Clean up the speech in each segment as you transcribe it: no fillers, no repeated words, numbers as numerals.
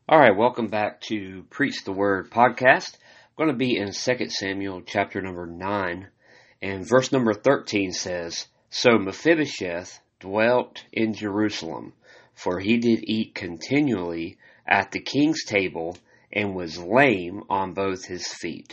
All right, welcome back to Preach the Word podcast. I'm going to be in 2 Samuel chapter number 9, and verse number 13 says, So Mephibosheth dwelt in Jerusalem, for he did eat continually at the king's table, and was lame on both his feet.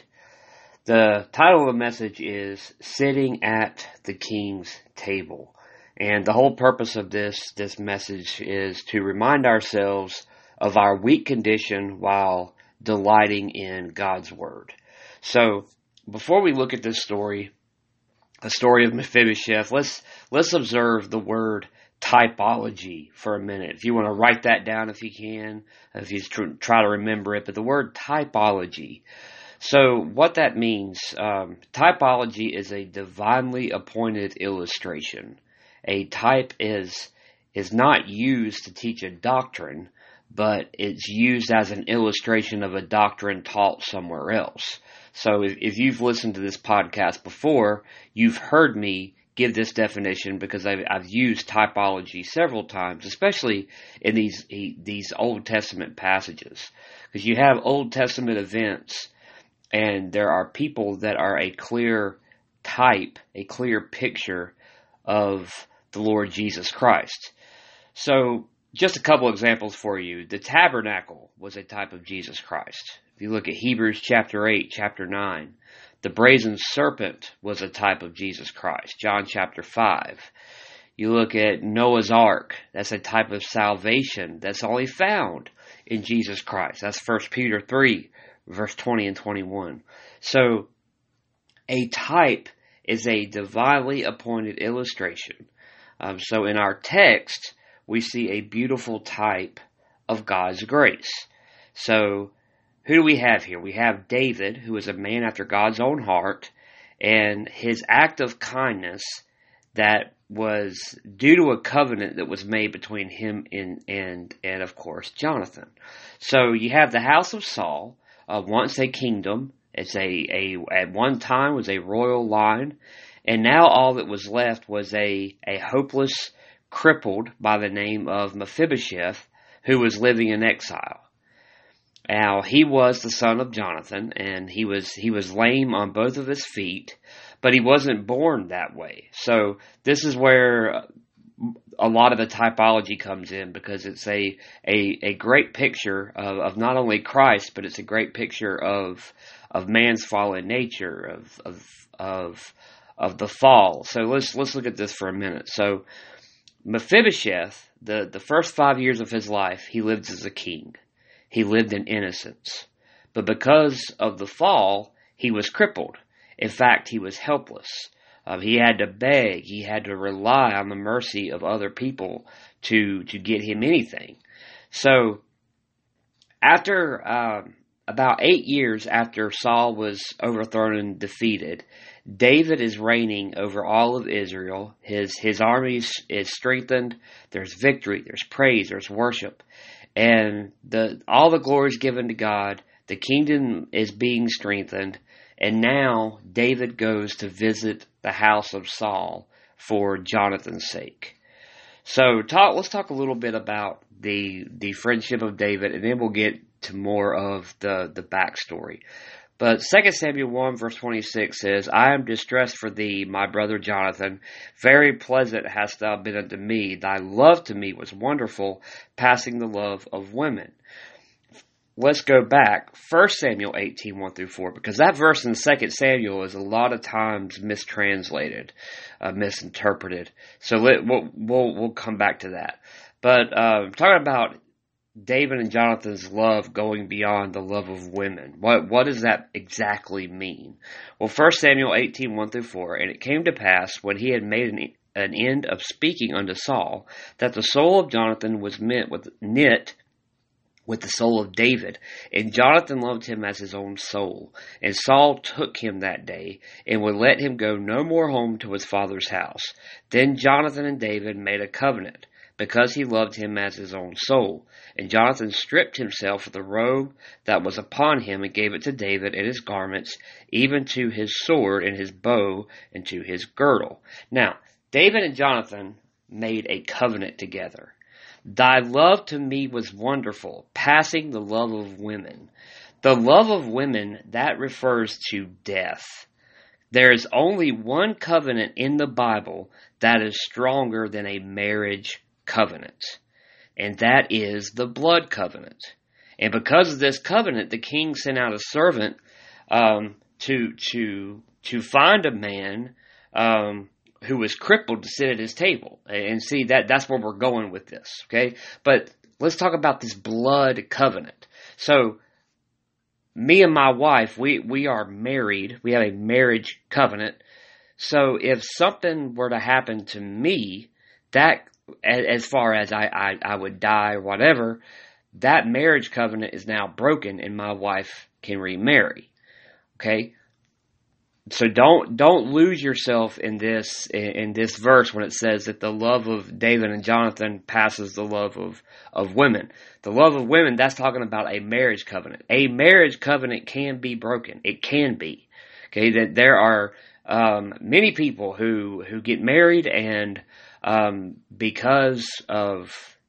The title of the message is Sitting at the King's Table. And the whole purpose of this message is to remind ourselves of our weak condition while delighting in God's Word. So, before we look at this story, the story of Mephibosheth, let's observe the word typology for a minute. If you want to write that down if you can, if you try to remember it, but the word typology. So what that means, typology is a divinely appointed illustration. A type is not used to teach a doctrine, but it's used as an illustration of a doctrine taught somewhere else. So if you've listened to this podcast before, you've heard me give this definition because I've used typology several times, especially in these Old Testament passages. Because you have Old Testament events, and there are people that are a clear type, a clear picture of the Lord Jesus Christ. So, just a couple examples for you. The tabernacle was a type of Jesus Christ. If you look at Hebrews chapter 8, chapter 9, the brazen serpent was a type of Jesus Christ. John chapter 5. You look at Noah's Ark. That's a type of salvation that's only found in Jesus Christ. That's 1 Peter 3, verse 20 and 21. So, a type is a divinely appointed illustration. So in our text, we see a beautiful type of God's grace. So, who do we have here? We have David, who is a man after God's own heart, and his act of kindness that was due to a covenant that was made between him and of course, Jonathan. So, you have the house of Saul, once a kingdom. It's at one time was a royal line, and now all that was left was a hopeless crippled by the name of Mephibosheth, who was living in exile. Now, he was the son of Jonathan, and he was lame on both of his feet, but he wasn't born that way. So this is where a lot of the typology comes in, because it's a great picture of not only Christ, but it's a great picture of man's fallen nature, of the fall. So let's look at this for a minute. So Mephibosheth, the first 5 years of his life, he lived as a king. He lived in innocence. But because of the fall, he was crippled. In fact, he was helpless. He had to beg. He had to rely on the mercy of other people to get him anything. So, after about 8 years after Saul was overthrown and defeated, David is reigning over all of Israel. His army is strengthened. There's victory. There's praise. There's worship. And all the glory is given to God. The kingdom is being strengthened. And now David goes to visit the house of Saul for Jonathan's sake. So let's talk a little bit about the friendship of David, and then we'll get to more of the backstory. But 2 Samuel 1 verse 26 says, I am distressed for thee, my brother Jonathan. Very pleasant hast thou been unto me. Thy love to me was wonderful, passing the love of women. Let's go back, 1 Samuel 18, 1 through 4, because that verse in 2 Samuel is a lot of times mistranslated, misinterpreted. So we'll come back to that. But talking about David and Jonathan's love going beyond the love of women. What does that exactly mean? Well, 1 Samuel 18, 1 through 4, and it came to pass, when he had made an end of speaking unto Saul, that the soul of Jonathan was knit with the soul of David, and Jonathan loved him as his own soul. And Saul took him that day, and would let him go no more home to his father's house. Then Jonathan and David made a covenant, because he loved him as his own soul. And Jonathan stripped himself of the robe that was upon him, and gave it to David and his garments, even to his sword and his bow, and to his girdle. Now, David and Jonathan made a covenant together. Thy love to me was wonderful, passing the love of women. The love of women, that refers to death. There is only one covenant in the Bible that is stronger than a marriage covenant, and that is the blood covenant. And because of this covenant, the king sent out a servant to find a man who was crippled to sit at his table. And see, that's where we're going with this, okay? But let's talk about this blood covenant. So, me and my wife, we are married. We have a marriage covenant. So, if something were to happen to me, that, as far as I would die or whatever, that marriage covenant is now broken and my wife can remarry, okay? So don't lose yourself in this verse when it says that the love of David and Jonathan passes the love of women. The love of women, that's talking about a marriage covenant. A marriage covenant can be broken. It can be. Okay, that there are many people who get married and because of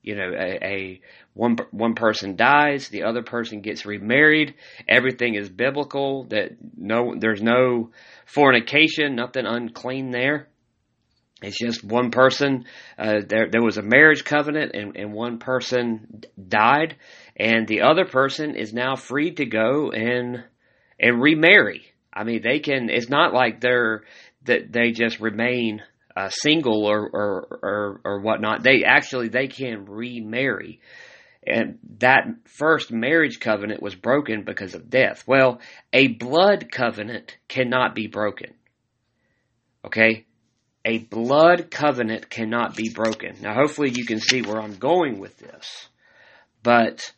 one person dies, the other person gets remarried. Everything is biblical. There's no fornication, nothing unclean there. It's just one person. There was a marriage covenant, and one person died, and the other person is now free to go and remarry. I mean, they can. It's not like they just remain single or whatnot. They can remarry. And that first marriage covenant was broken because of death. Well, a blood covenant cannot be broken. Okay? A blood covenant cannot be broken. Now, hopefully you can see where I'm going with this. But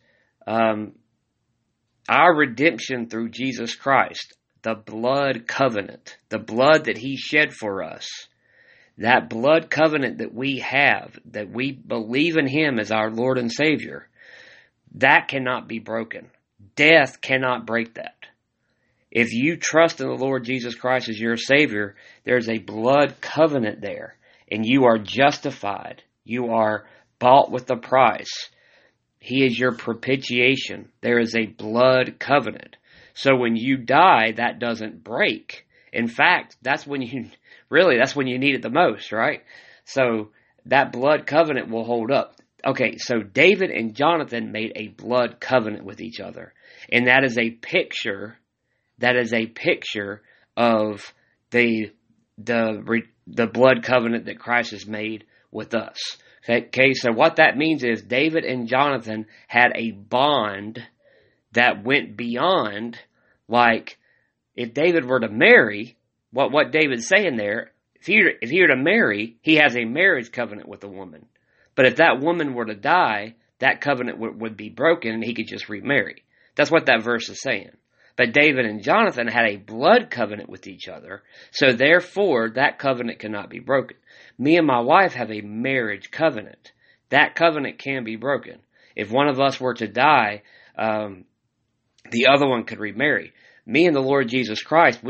our redemption through Jesus Christ, the blood covenant, the blood that He shed for us, that blood covenant that we have, that we believe in Him as our Lord and Savior, that cannot be broken. Death cannot break that. If you trust in the Lord Jesus Christ as your Savior, there's a blood covenant there, and you are justified. You are bought with a price. He is your propitiation. There is a blood covenant. So when you die, that doesn't break. In fact, that's when you need it the most, right? So that blood covenant will hold up. Okay, so David and Jonathan made a blood covenant with each other. And that is a picture of the blood covenant that Christ has made with us. Okay, so what that means is David and Jonathan had a bond that went beyond, like, if David were to marry, what David's saying there, if he were to marry, he has a marriage covenant with a woman. But if that woman were to die, that covenant would be broken and he could just remarry. That's what that verse is saying. But David and Jonathan had a blood covenant with each other, so therefore that covenant cannot be broken. Me and my wife have a marriage covenant. That covenant can be broken. If one of us were to die, the other one could remarry. Me and the Lord Jesus Christ,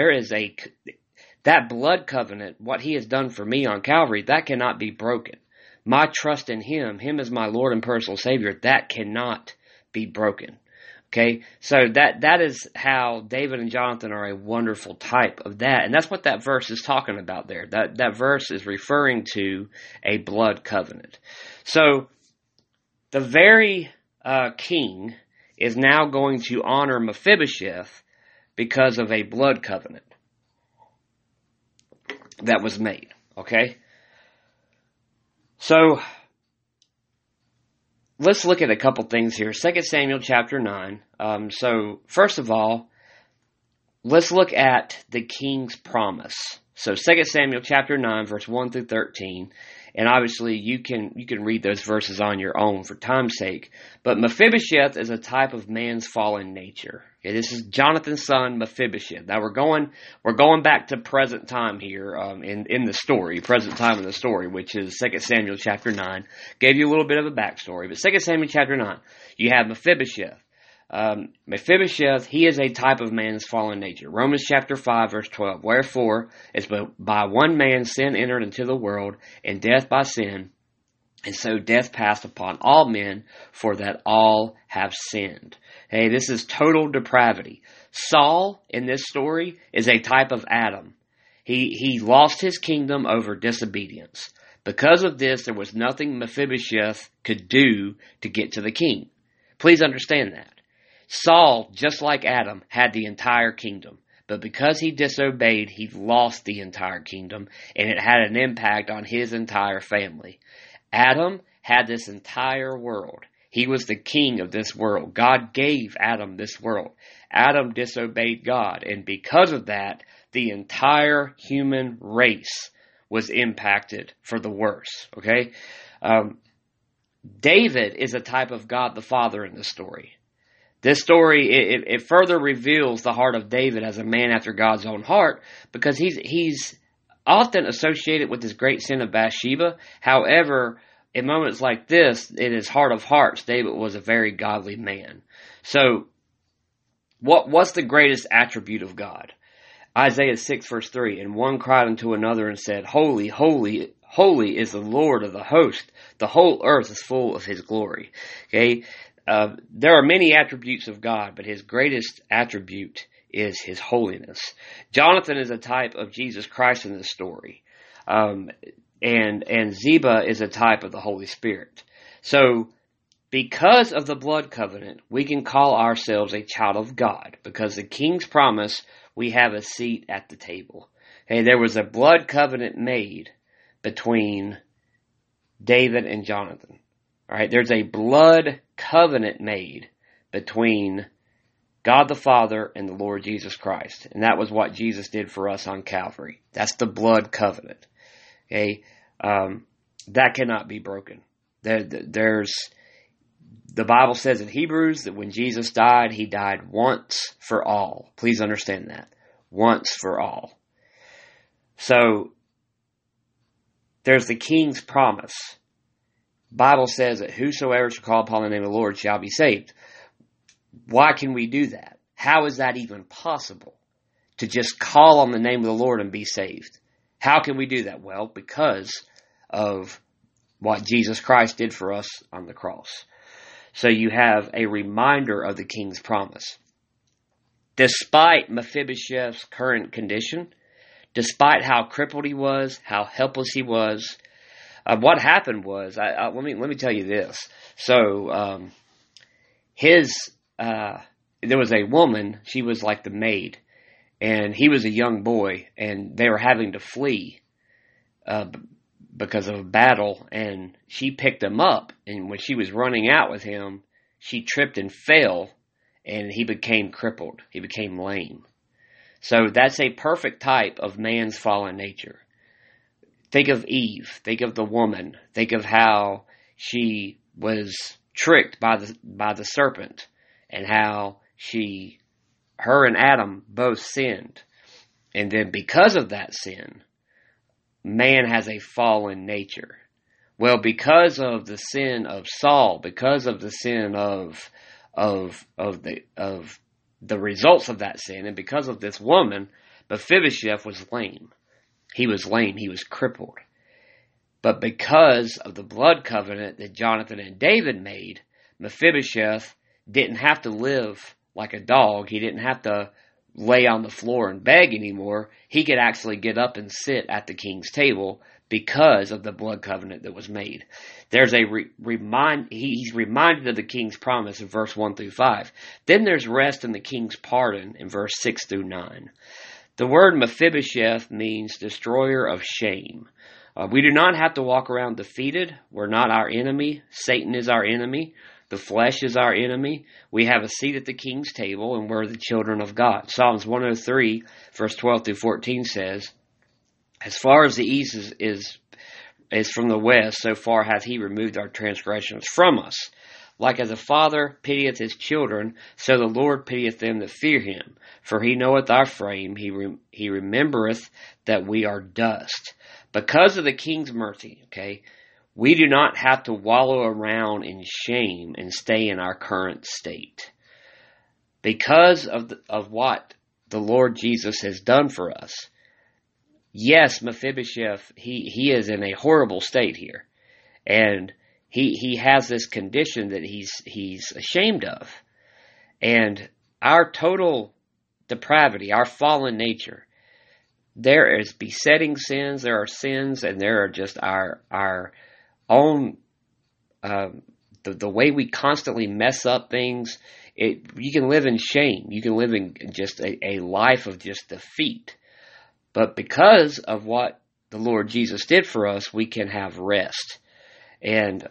that blood covenant, what He has done for me on Calvary, that cannot be broken. My trust in Him as my Lord and personal Savior, that cannot be broken. Okay, so that is how David and Jonathan are a wonderful type of that, and that's what that verse is talking about there. That verse is referring to a blood covenant. So the very king is now going to honor Mephibosheth because of a blood covenant that was made. Okay, so let's look at a couple things here. 2 Samuel chapter 9. So first of all, let's look at the king's promise. So 2 Samuel chapter 9, verse 1 through 13. And obviously you can read those verses on your own for time's sake. But Mephibosheth is a type of man's fallen nature. Okay, this is Jonathan's son, Mephibosheth. Now we're going back to present time here in the story, present time in the story, which is 2 Samuel chapter 9. Gave you a little bit of a backstory. But 2 Samuel chapter 9, you have Mephibosheth. Mephibosheth, he is a type of man's fallen nature. Romans chapter 5, verse 12. Wherefore, as by one man sin entered into the world, and death by sin, And so death passed upon all men, for that all have sinned. Hey, this is total depravity. Saul, in this story, is a type of Adam. He lost his kingdom over disobedience. Because of this, there was nothing Mephibosheth could do to get to the king. Please understand that. Saul, just like Adam, had the entire kingdom. But because he disobeyed, he lost the entire kingdom, and it had an impact on his entire family. Adam had this entire world. He was the king of this world. God gave Adam this world. Adam disobeyed God, and because of that, the entire human race was impacted for the worse. Okay? David is a type of God the Father in this story. This story, it further reveals the heart of David as a man after God's own heart, because he's often associated with this great sin of Bathsheba. However, in moments like this, in his heart of hearts, David was a very godly man. So, what's the greatest attribute of God? Isaiah 6 verse 3, and one cried unto another and said, Holy, holy, holy is the Lord of the host. The whole earth is full of his glory. Okay? There are many attributes of God, but his greatest attribute is his holiness. Jonathan is a type of Jesus Christ in this story. And Ziba is a type of the Holy Spirit. So, because of the blood covenant, we can call ourselves a child of God, because the king's promise, we have a seat at the table. Okay, there was a blood covenant made between David and Jonathan. All right, there's a blood covenant made between God the Father and the Lord Jesus Christ. And that was what Jesus did for us on Calvary. That's the blood covenant. Okay, that cannot be broken. The Bible says in Hebrews that when Jesus died, he died once for all. Please understand that. Once for all. So, there's the king's promise. Bible says that whosoever shall call upon the name of the Lord shall be saved. Why can we do that? How is that even possible? To just call on the name of the Lord and be saved. How can we do that? Well, because of what Jesus Christ did for us on the cross. So you have a reminder of the king's promise. Despite Mephibosheth's current condition, despite how crippled he was, how helpless he was, what happened was, let me tell you this. So, there was a woman, she was like the maid, and he was a young boy, and they were having to flee, because of a battle, and she picked him up, and when she was running out with him, she tripped and fell, and he became crippled. He became lame. So that's a perfect type of man's fallen nature. Think of Eve. Think of the woman. Think of how she was tricked by the serpent, and how her and Adam both sinned. And then because of that sin, man has a fallen nature. Well, because of the sin of Saul, because of the sin of the results of that sin, and because of this woman, Mephibosheth was lame. He was lame. He was crippled. But because of the blood covenant that Jonathan and David made, Mephibosheth didn't have to live like a dog. He didn't have to lay on the floor and beg anymore. He could actually get up and sit at the king's table because of the blood covenant that was made. There's a he's reminded of the king's promise in verse 1 through 5. Then there's rest in the king's pardon in verse 6 through 9. The word Mephibosheth means destroyer of shame. We do not have to walk around defeated. We're not our enemy. Satan is our enemy. The flesh is our enemy. We have a seat at the king's table, and we're the children of God. Psalms 103, verse 12 through 14 says, as far as the east is from the west, so far hath he removed our transgressions from us. Like as a father pitieth his children, so the Lord pitieth them that fear him. For he knoweth our frame, he remembereth that we are dust. Because of the king's mercy, okay, we do not have to wallow around in shame and stay in our current state. Because of what the Lord Jesus has done for us. Yes, Mephibosheth, he is in a horrible state here. And he has this condition that he's ashamed of. And our total depravity, our fallen nature, there is besetting sins, there are sins, and there are just our own, the way we constantly mess up things. You can live in shame. You can live in just a life of just defeat. But because of what the Lord Jesus did for us, we can have rest. And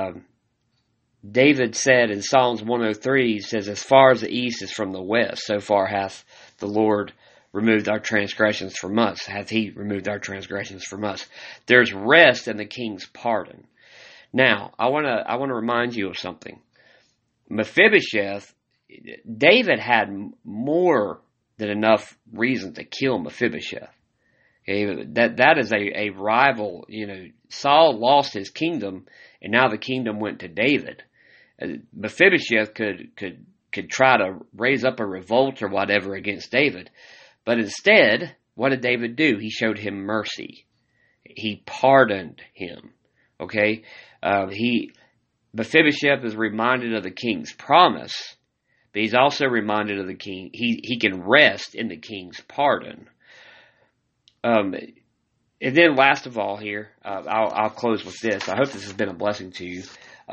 David said in Psalms 103, he says, as far as the east is from the west, so far hath the Lord removed our transgressions from us. Hath he removed our transgressions from us. There's rest in the king's pardon. Now, I want to remind you of something. Mephibosheth, David had more than enough reason to kill Mephibosheth. Okay, that is a rival. Saul lost his kingdom, and now the kingdom went to David. Mephibosheth could try to raise up a revolt or whatever against David, but instead, what did David do? He showed him mercy. He pardoned him. Okay, Mephibosheth is reminded of the king's promise, but he's also reminded of the king. He can rest in the king's pardon. And then last of all here, I'll close with this. I hope this has been a blessing to you.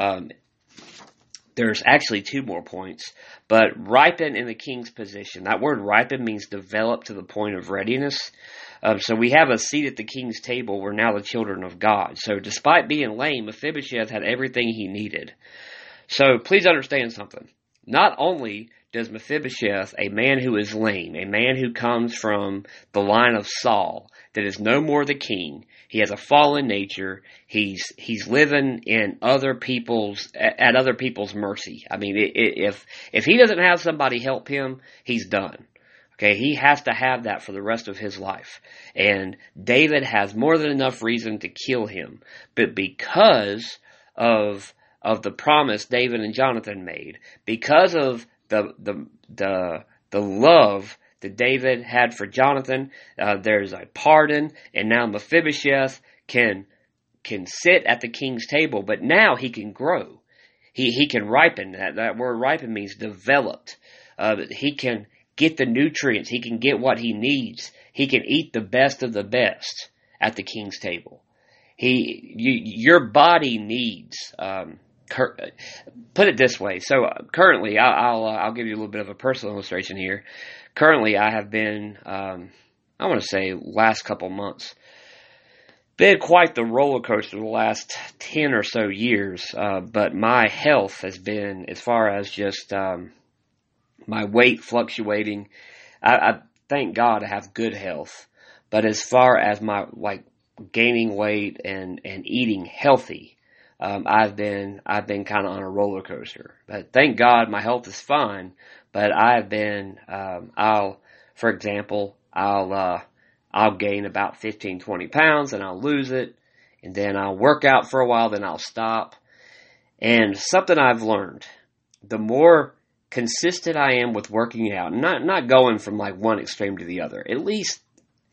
There's actually two more points, but ripen in the king's position. That word ripen means develop to the point of readiness. So we have a seat at the king's table. We're now the children of God. So despite being lame, Mephibosheth had everything he needed. So please understand something. Not only does Mephibosheth, a man who is lame, a man who comes from the line of Saul, that is no more the king, he has a fallen nature, he's living in at other people's mercy. I mean, if he doesn't have somebody help him, he's done. Okay, he has to have that for the rest of his life. And David has more than enough reason to kill him. But because of the promise David and Jonathan made, because of the love that David had for Jonathan, there's a pardon, and now Mephibosheth can sit at the king's table, but now he can grow. He can ripen. That word ripen means developed. He can get the nutrients. He can get what he needs. He can eat the best of the best at the king's table. Your body needs. Put it this way. So currently, I'll give you a little bit of a personal illustration here. Currently, I have been, I want to say, last couple months, been quite the roller coaster the last 10 or so years. But my health has been, as far as just my weight fluctuating. I thank God I have good health. But as far as my gaining weight and eating healthy, I've been kind of on a roller coaster. But thank God my health is fine. But I've been, for example, I'll gain about 15, 20 pounds and I'll lose it. And then I'll work out for a while, then I'll stop. And something I've learned, the more consistent I am with working out, not going from one extreme to the other, at least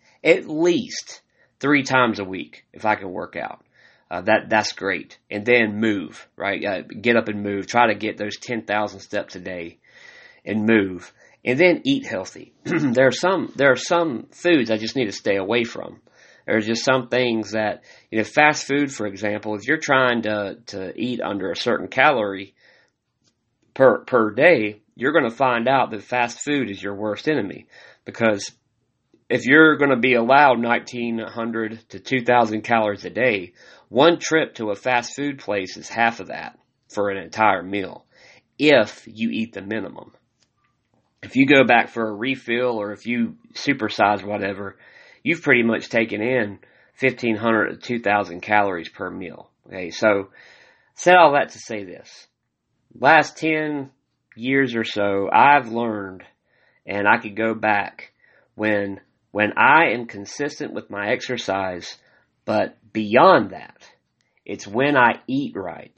3 times a week, if I can work out. That's great. And then move, right? Get up and move. Try to get those 10,000 steps a day and move. And then eat healthy. There are some foods I just need to stay away from. There's just some things that, fast food, for example, if you're trying to eat under a certain calorie per day, you're going to find out that fast food is your worst enemy. Because if you're going to be allowed 1,900 to 2,000 calories a day, one trip to a fast food place is half of that for an entire meal, if you eat the minimum. If you go back for a refill or if you supersize whatever, you've pretty much taken in 1,500 to 2,000 calories per meal. Okay, so said all that to say this. Last 10 years or so, I've learned, and I could go back, when I am consistent with my exercise, but beyond that, it's when I eat right.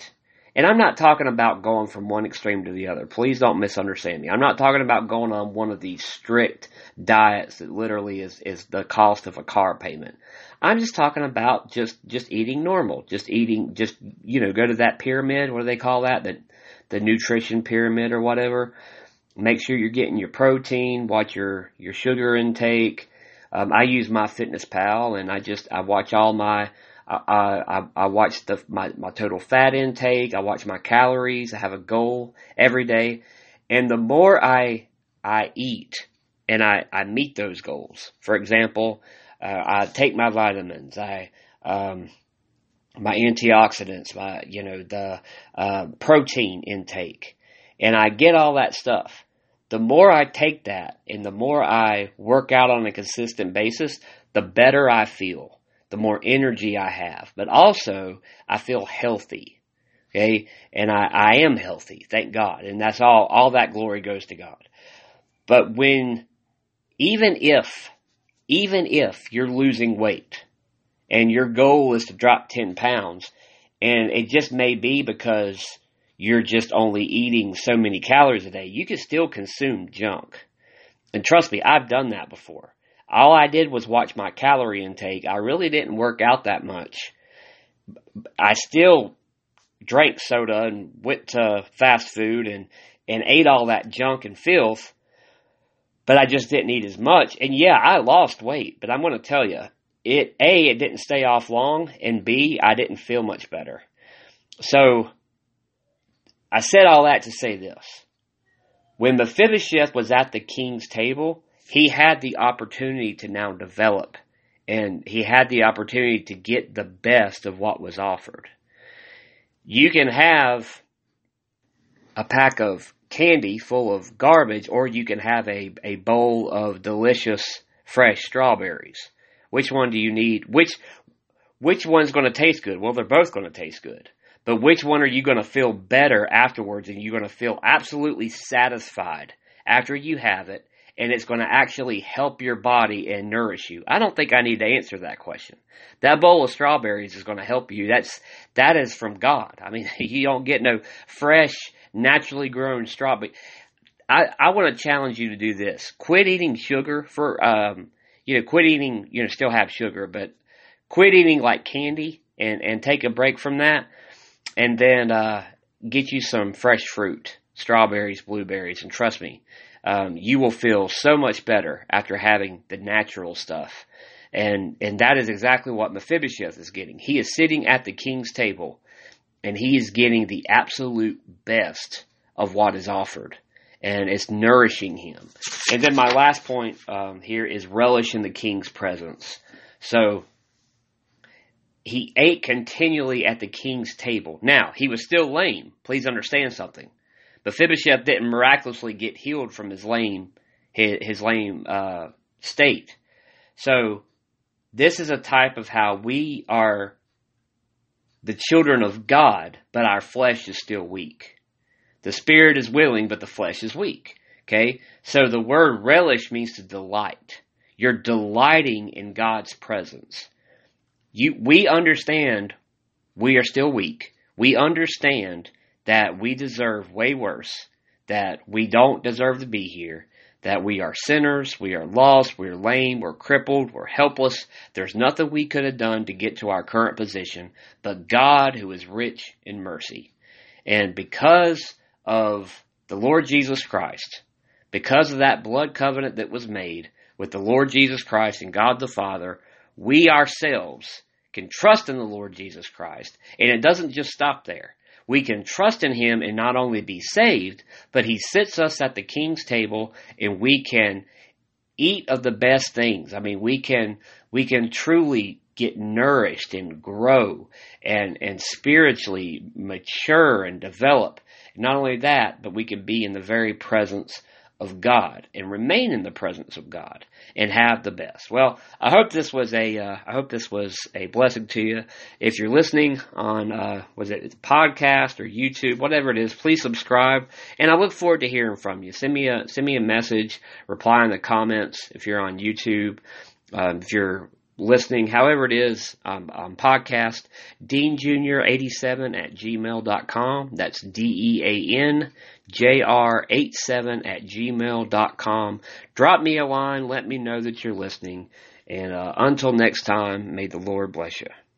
And I'm not talking about going from one extreme to the other. Please don't misunderstand me. I'm not talking about going on one of these strict diets that literally is the cost of a car payment. I'm just talking about just eating normal. Just eating, go to that pyramid. What do they call that? The nutrition pyramid or whatever. Make sure you're getting your protein. Watch your sugar intake. I use MyFitnessPal, and I watch all my, I watch my total fat intake. I watch my calories. I have a goal every day. And the more I eat and I meet those goals, for example, I take my vitamins, my antioxidants, the protein intake, and I get all that stuff. The more I take that and the more I work out on a consistent basis, the better I feel, the more energy I have. But also, I feel healthy, okay? And I am healthy, thank God. And that's all that glory goes to God. But even if you're losing weight and your goal is to drop 10 pounds, and it just may be because you're just only eating so many calories a day, you can still consume junk. And trust me, I've done that before. All I did was watch my calorie intake. I really didn't work out that much. I still drank soda and went to fast food and ate all that junk and filth, but I just didn't eat as much. And yeah, I lost weight, but I'm going to tell you, it didn't stay off long, and B, I didn't feel much better. So I said all that to say this. When Mephibosheth was at the king's table, he had the opportunity to now develop, and he had the opportunity to get the best of what was offered. You can have a pack of candy full of garbage, or you can have a bowl of delicious fresh strawberries. Which one do you need? Which one's going to taste good? Well, they're both going to taste good. But which one are you going to feel better afterwards, and you're going to feel absolutely satisfied after you have it, and it's going to actually help your body and nourish you? I don't think I need to answer that question. That bowl of strawberries is going to help you. That is from God. I mean, you don't get no fresh, naturally grown strawberry. I want to challenge you to do this. Quit eating sugar quit eating, still have sugar, but quit eating like candy and take a break from that. And then get you some fresh fruit, strawberries, blueberries, and trust me, you will feel so much better after having the natural stuff. And that is exactly what Mephibosheth is getting. He is sitting at the king's table, and he is getting the absolute best of what is offered. And it's nourishing him. And then my last point here is relish in the king's presence. So he ate continually at the king's table. Now, he was still lame. Please understand something. Mephibosheth didn't miraculously get healed from his lame state. So this is a type of how we are the children of God, but our flesh is still weak. The spirit is willing, but the flesh is weak. Okay? So the word relish means to delight. You're delighting in God's presence. We understand we are still weak. We understand that we deserve way worse, that we don't deserve to be here, that we are sinners, we are lost, we're lame, we're crippled, we're helpless. There's nothing we could have done to get to our current position, but God, who is rich in mercy. And because of the Lord Jesus Christ, because of that blood covenant that was made with the Lord Jesus Christ and God the Father, we ourselves can trust in the Lord Jesus Christ. And it doesn't just stop there. We can trust in Him and not only be saved, but He sits us at the King's table, and we can eat of the best things. I mean, we can truly get nourished and grow and spiritually mature and develop. Not only that, but we can be in the very presence of God and remain in the presence of God and have the best. Well, I hope this was a blessing to you. If you're listening on podcast or YouTube, whatever it is, please subscribe, and I look forward to hearing from you. Send me a message, reply in the comments if you're on YouTube. If you're listening, however it is, podcast, deanjr87@gmail.com. That's DEANJR87@gmail.com. Drop me a line. Let me know that you're listening. And until next time, may the Lord bless you.